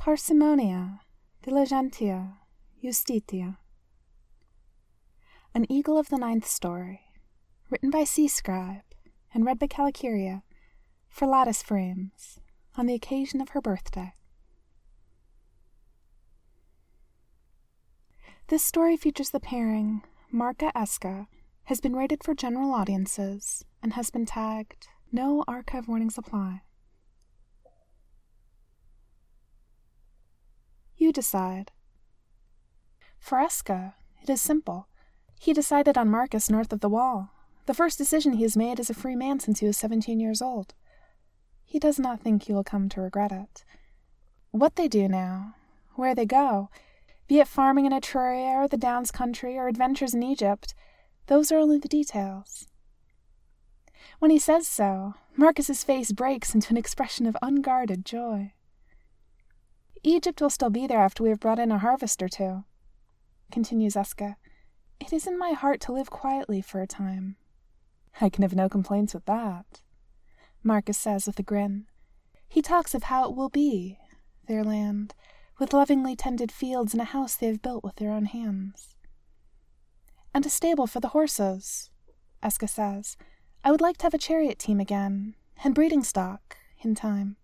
Parsimonia, diligentia, justitia. An Eagle of the Ninth Story, written by C. Scribe and read by Calicuria for Lattice Frames on the occasion of her birthday. This story features the pairing Marka Eska, has been rated for general audiences, and has been tagged No Archive Warnings Apply. You decide. For Eska, it is simple. He decided on Marcus north of the wall, the first decision he has made as a free man since he was 17 years old. He does not think he will come to regret it. What they do now, where they go, be it farming in Etruria or the Downs country or adventures in Egypt, those are only the details. When he says so, Marcus's face breaks into an expression of unguarded joy. Egypt will still be there after we have brought in a harvest or two, continues Eska. It is in my heart to live quietly for a time. I can have no complaints with that, Marcus says with a grin. He talks of how it will be, their land, with lovingly tended fields and a house they have built with their own hands. And a stable for the horses, Eska says. I would like to have a chariot team again, and breeding stock, in time.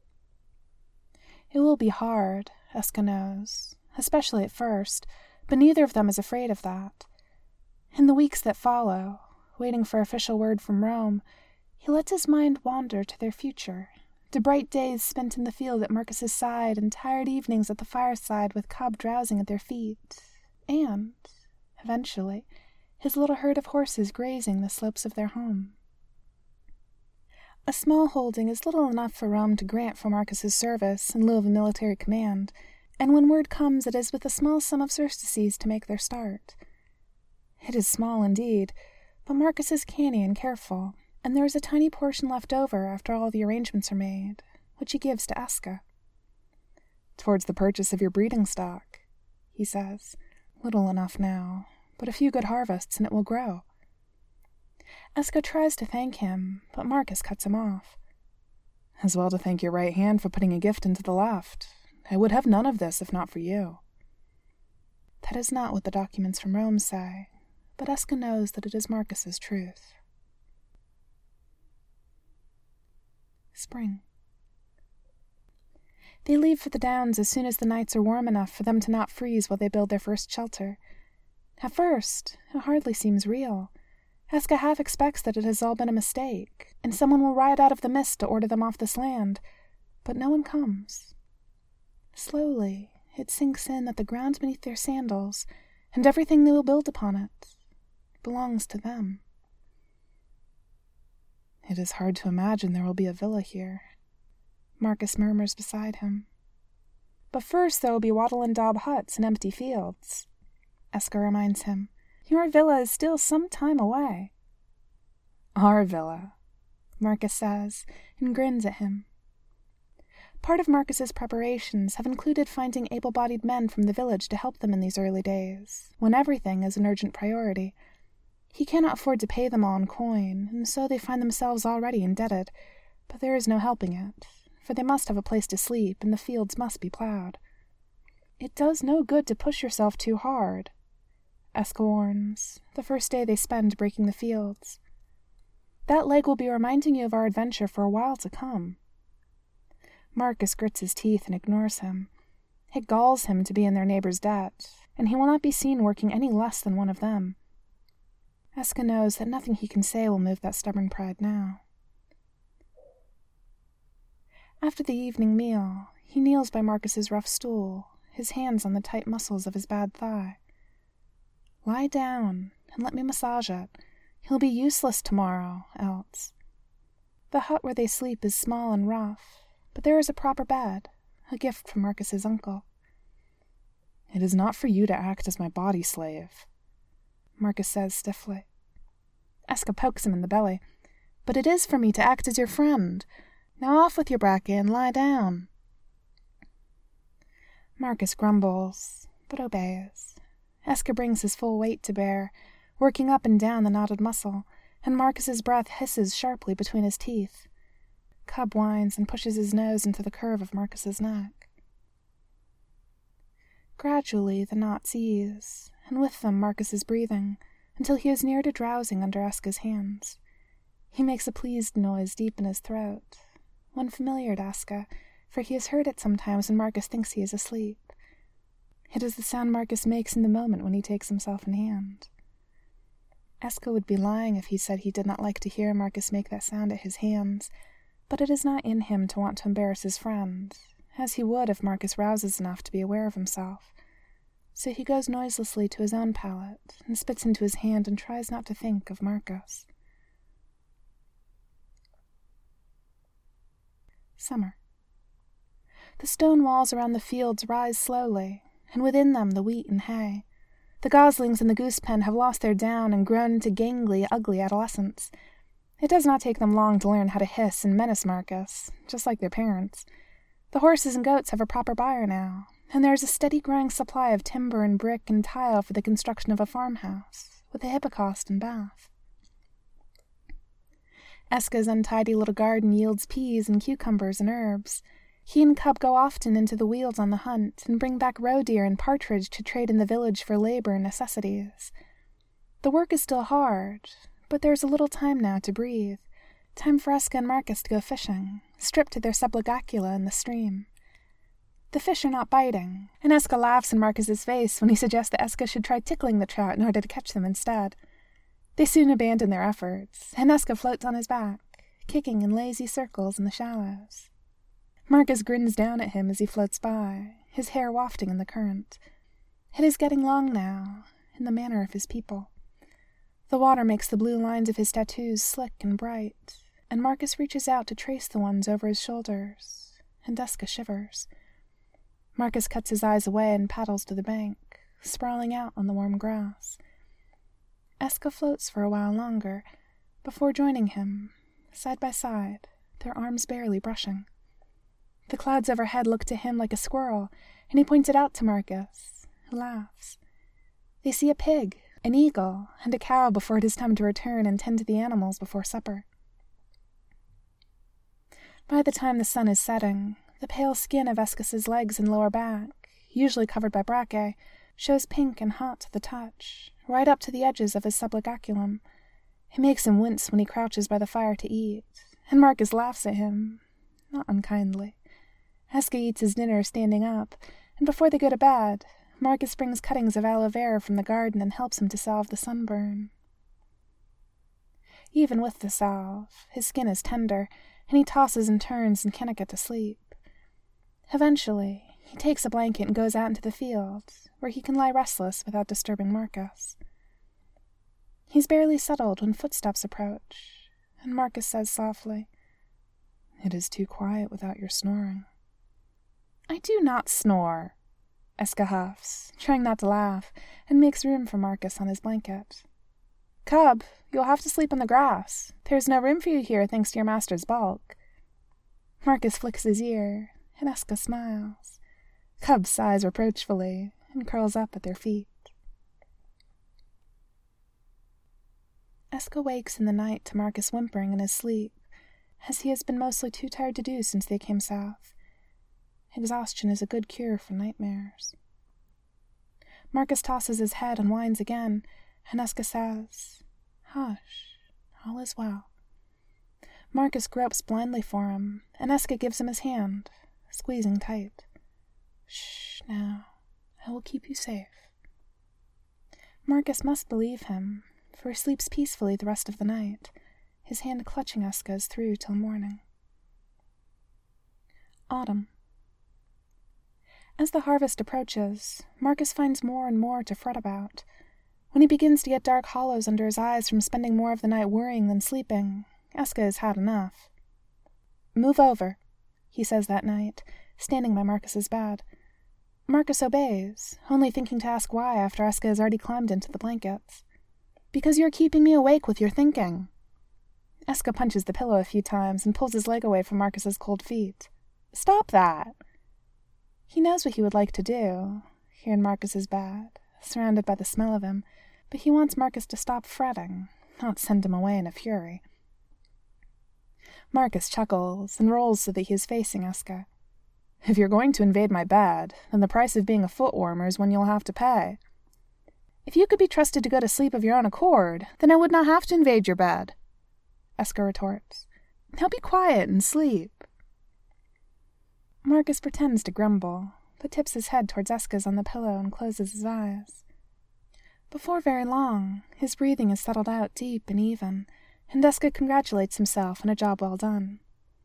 It will be hard, Eska knows, especially at first, but neither of them is afraid of that. In the weeks that follow, waiting for official word from Rome, he lets his mind wander to their future, to bright days spent in the field at Marcus's side and tired evenings at the fireside with Cobb drowsing at their feet, and, eventually, his little herd of horses grazing the slopes of their home. A small holding is little enough for Rome to grant for Marcus's service in lieu of a military command, and when word comes it is with a small sum of sesterces to make their start. It is small indeed, but Marcus is canny and careful, and there is a tiny portion left over after all the arrangements are made, which he gives to Eska. Towards the purchase of your breeding stock, he says. Little enough now, but a few good harvests and it will grow. Eska tries to thank him, but Marcus cuts him off. As well to thank your right hand for putting a gift into the left. I would have none of this if not for you. That is not what the documents from Rome say, but Eska knows that it is Marcus's truth. Spring. They leave for the Downs as soon as the nights are warm enough for them to not freeze while they build their first shelter. At first, it hardly seems real. Eska half expects that it has all been a mistake, and someone will ride out of the mist to order them off this land, but no one comes. Slowly, it sinks in that the ground beneath their sandals, and everything they will build upon it, belongs to them. It is hard to imagine there will be a villa here, Marcus murmurs beside him. But first there will be wattle and daub huts and empty fields, Eska reminds him. Your villa is still some time away. Our villa, Marcus says, and grins at him. Part of Marcus's preparations have included finding able-bodied men from the village to help them in these early days, when everything is an urgent priority. He cannot afford to pay them all in coin, and so they find themselves already indebted, but there is no helping it, for they must have a place to sleep, and the fields must be plowed. It does no good to push yourself too hard, Eska warns, the first day they spend breaking the fields. That leg will be reminding you of our adventure for a while to come. Marcus grits his teeth and ignores him. It galls him to be in their neighbor's debt, and he will not be seen working any less than one of them. Eska knows that nothing he can say will move that stubborn pride now. After the evening meal, he kneels by Marcus's rough stool, his hands on the tight muscles of his bad thigh. Lie down, and let me massage it. He'll be useless tomorrow, else. The hut where they sleep is small and rough, but there is a proper bed, a gift from Marcus's uncle. It is not for you to act as my body slave, Marcus says stiffly. Eska pokes him in the belly. But it is for me to act as your friend. Now off with your bracky and lie down. Marcus grumbles, but obeys. Eska brings his full weight to bear, working up and down the knotted muscle, and Marcus's breath hisses sharply between his teeth. Cub whines and pushes his nose into the curve of Marcus's neck. Gradually the knots ease, and with them Marcus is breathing, until he is near to drowsing under Eska's hands. He makes a pleased noise deep in his throat, one familiar to Eska, for he has heard it sometimes when Marcus thinks he is asleep. It is the sound Marcus makes in the moment when he takes himself in hand. Eska would be lying if he said he did not like to hear Marcus make that sound at his hands, but it is not in him to want to embarrass his friend, as he would if Marcus rouses enough to be aware of himself. So he goes noiselessly to his own pallet and spits into his hand and tries not to think of Marcus. Summer. The stone walls around the fields rise slowly, and within them the wheat and hay. The goslings in the goose pen have lost their down and grown into gangly, ugly adolescents. It does not take them long to learn how to hiss and menace Marcus, just like their parents. The horses and goats have a proper buyer now, and there is a steady growing supply of timber and brick and tile for the construction of a farmhouse, with a hippocaust and bath. Eska's untidy little garden yields peas and cucumbers and herbs. He and Cub go often into the fields on the hunt and bring back roe deer and partridge to trade in the village for labor and necessities. The work is still hard, but there is a little time now to breathe, time for Eska and Marcus to go fishing, stripped to their sublogacula in the stream. The fish are not biting, and Eska laughs in Marcus's face when he suggests that Eska should try tickling the trout in order to catch them instead. They soon abandon their efforts, and Eska floats on his back, kicking in lazy circles in the shallows. Marcus grins down at him as he floats by, his hair wafting in the current. It is getting long now, in the manner of his people. The water makes the blue lines of his tattoos slick and bright, and Marcus reaches out to trace the ones over his shoulders, and Eska shivers. Marcus cuts his eyes away and paddles to the bank, sprawling out on the warm grass. Eska floats for a while longer, before joining him, side by side, their arms barely brushing. The clouds overhead look to him like a squirrel, and he points it out to Marcus, who laughs. They see a pig, an eagle, and a cow before it is time to return and tend to the animals before supper. By the time the sun is setting, the pale skin of Eskas's legs and lower back, usually covered by brachae, shows pink and hot to the touch, right up to the edges of his sublogaculum. It makes him wince when he crouches by the fire to eat, and Marcus laughs at him, not unkindly. Eska eats his dinner standing up, and before they go to bed, Marcus brings cuttings of aloe vera from the garden and helps him to salve the sunburn. Even with the salve, his skin is tender, and he tosses and turns and cannot get to sleep. Eventually, he takes a blanket and goes out into the field, where he can lie restless without disturbing Marcus. He's barely settled when footsteps approach, and Marcus says softly, "It is too quiet without your snoring." "I do not snore," Eska huffs, trying not to laugh, and makes room for Marcus on his blanket. "Cub, you'll have to sleep on the grass. There's no room for you here thanks to your master's bulk." Marcus flicks his ear, and Eska smiles. Cub sighs reproachfully and curls up at their feet. Eska wakes in the night to Marcus whimpering in his sleep, as he has been mostly too tired to do since they came south. Exhaustion is a good cure for nightmares. Marcus tosses his head and whines again, and Eska says, "Hush, all is well." Marcus gropes blindly for him, and Eska gives him his hand, squeezing tight. "Shh, now, I will keep you safe." Marcus must believe him, for he sleeps peacefully the rest of the night, his hand clutching Eska's through till morning. Autumn. As the harvest approaches, Marcus finds more and more to fret about. When he begins to get dark hollows under his eyes from spending more of the night worrying than sleeping, Eska has had enough. "Move over," he says that night, standing by Marcus's bed. Marcus obeys, only thinking to ask why after Eska has already climbed into the blankets. "Because you're keeping me awake with your thinking." Eska punches the pillow a few times and pulls his leg away from Marcus's cold feet. "Stop that!" He knows what he would like to do, here in Marcus's bed, surrounded by the smell of him, but he wants Marcus to stop fretting, not send him away in a fury. Marcus chuckles and rolls so that he is facing Eska. If you're going to invade my bed, then the price of being a foot warmer is one you'll have to pay. If you could be trusted to go to sleep of your own accord, then I would not have to invade your bed, Eska retorts. Now be quiet and sleep. Marcus pretends to grumble, but tips his head towards Eska's on the pillow and closes his eyes. Before very long, his breathing is settled out deep and even, and Eska congratulates himself on a job well done.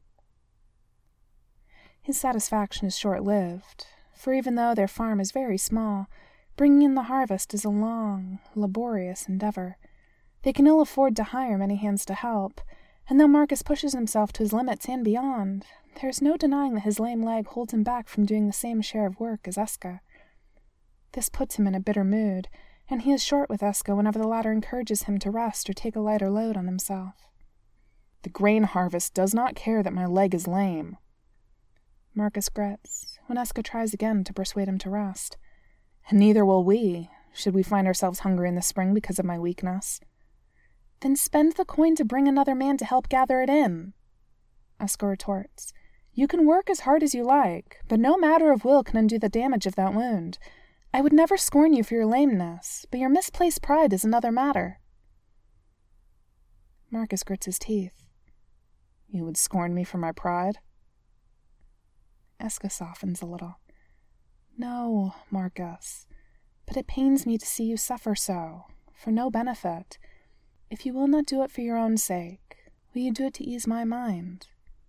His satisfaction is short-lived, for even though their farm is very small, bringing in the harvest is a long, laborious endeavor. They can ill afford to hire many hands to help, and though Marcus pushes himself to his limits and beyond, there is no denying that his lame leg holds him back from doing the same share of work as Eska. This puts him in a bitter mood, and he is short with Eska whenever the latter encourages him to rest or take a lighter load on himself. The grain harvest does not care that my leg is lame, Marcus grits, when Eska tries again to persuade him to rest. And neither will we, should we find ourselves hungry in the spring because of my weakness. Then spend the coin to bring another man to help gather it in, Eska retorts. You can work as hard as you like, but no matter of will can undo the damage of that wound. I would never scorn you for your lameness, but your misplaced pride is another matter. Marcus grits his teeth. You would scorn me for my pride? Eska softens a little. No, Marcus, but it pains me to see you suffer so, for no benefit. If you will not do it for your own sake, will you do it to ease my mind?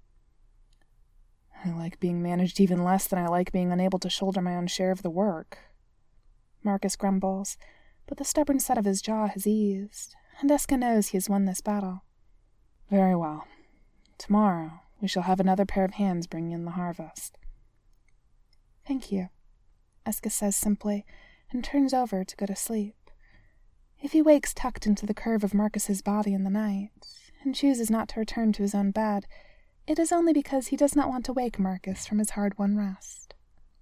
I like being managed even less than I like being unable to shoulder my own share of the work, Marcus grumbles, but the stubborn set of his jaw has eased, and Eska knows he has won this battle. Very well. Tomorrow we shall have another pair of hands bringing in the harvest. Thank you, Eska says simply, and turns over to go to sleep. If he wakes tucked into the curve of Marcus's body in the night, and chooses not to return to his own bed, it is only because he does not want to wake Marcus from his hard-won rest.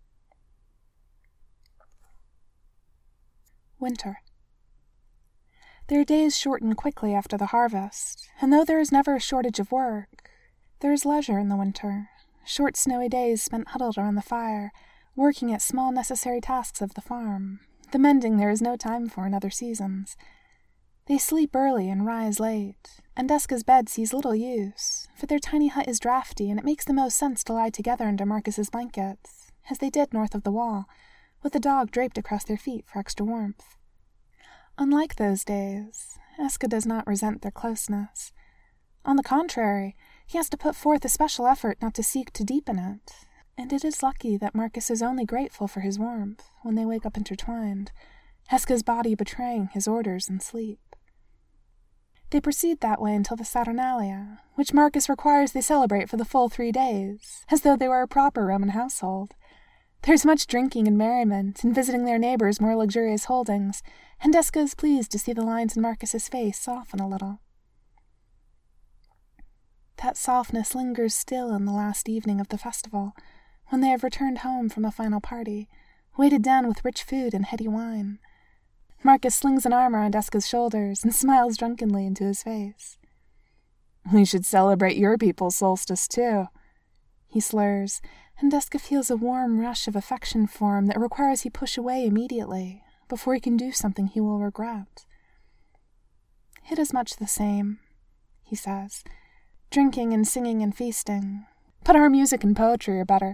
Winter. Their days shorten quickly after the harvest, and though there is never a shortage of work, there is leisure in the winter, short snowy days spent huddled around the fire, working at small necessary tasks of the farm, the mending there is no time for in other seasons. They sleep early and rise late, and Eska's bed sees little use, for their tiny hut is draughty and it makes the most sense to lie together under Marcus's blankets, as they did north of the wall, with the dog draped across their feet for extra warmth. Unlike those days, Eska does not resent their closeness. On the contrary, he has to put forth a special effort not to seek to deepen it, and it is lucky that Marcus is only grateful for his warmth when they wake up intertwined, Eska's body betraying his orders in sleep. They proceed that way until the Saturnalia, which Marcus requires they celebrate for the full 3 days, as though they were a proper Roman household. There's much drinking and merriment, and visiting their neighbors' more luxurious holdings, and Eska is pleased to see the lines in Marcus's face soften a little. That softness lingers still in the last evening of the festival, when they have returned home from a final party, weighted down with rich food and heady wine. Marcus slings an arm around Eska's shoulders and smiles drunkenly into his face. We should celebrate your people's solstice, too, he slurs, and Eska feels a warm rush of affection for him that requires he push away immediately, before he can do something he will regret. It is much the same, he says, drinking and singing and feasting, but our music and poetry are better.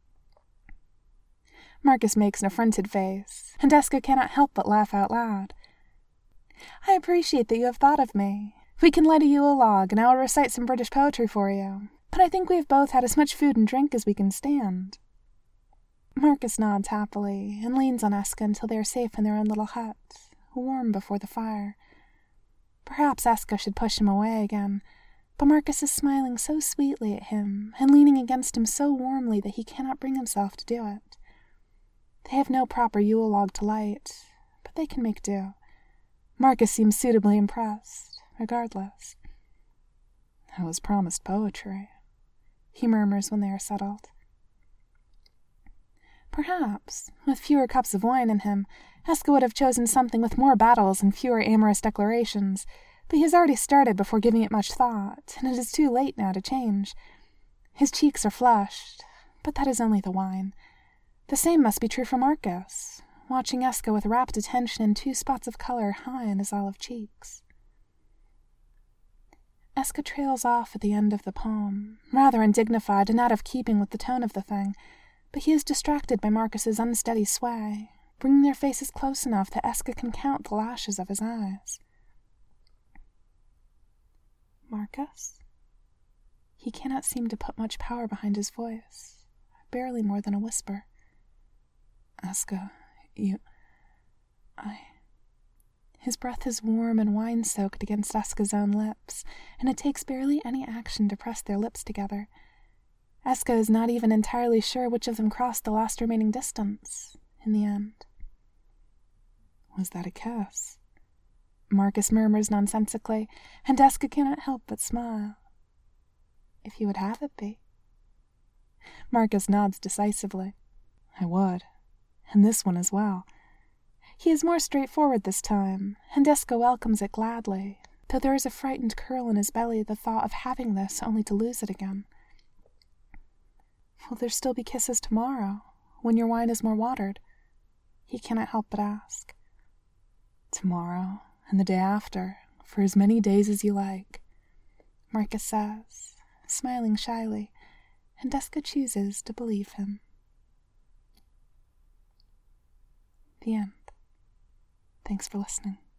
Marcus makes an affronted face, and Eska cannot help but laugh out loud. I appreciate that you have thought of me. We can light a Yule log, and I will recite some British poetry for you, but I think we have both had as much food and drink as we can stand. Marcus nods happily, and leans on Eska until they are safe in their own little hut, warm before the fire. Perhaps Eska should push him away again, but Marcus is smiling so sweetly at him, and leaning against him so warmly that he cannot bring himself to do it. They have no proper Yule log to light, but they can make do. Marcus seems suitably impressed, regardless. I was promised poetry, he murmurs when they are settled. Perhaps, with fewer cups of wine in him, Eska would have chosen something with more battles and fewer amorous declarations, but he has already started before giving it much thought, and it is too late now to change. His cheeks are flushed, But that is only the wine. The same must be true for Marcus, watching Eska with rapt attention and 2 spots of color high in his olive cheeks. Eska trails off at the end of the poem, rather undignified and out of keeping with the tone of the thing, but he is distracted by Marcus's unsteady sway, bringing their faces close enough that Eska can count the lashes of his eyes. Marcus? He cannot seem to put much power behind his voice, barely more than a whisper. Eska, His breath is warm and wine-soaked against Eska's own lips, and it takes barely any action to press their lips together. Eska is not even entirely sure which of them crossed the last remaining distance, in the end. Was that a kiss? Marcus murmurs nonsensically, and Eska cannot help but smile. If he would have it be. Marcus nods decisively. I would, and this one as well. He is more straightforward this time, and Eska welcomes it gladly, though there is a frightened curl in his belly at the thought of having this only to lose it again. Will there still be kisses tomorrow, when your wine is more watered? He cannot help but ask. Tomorrow, and the day after, for as many days as you like, Marcus says, smiling shyly, and Eska chooses to believe him. The end. Thanks for listening.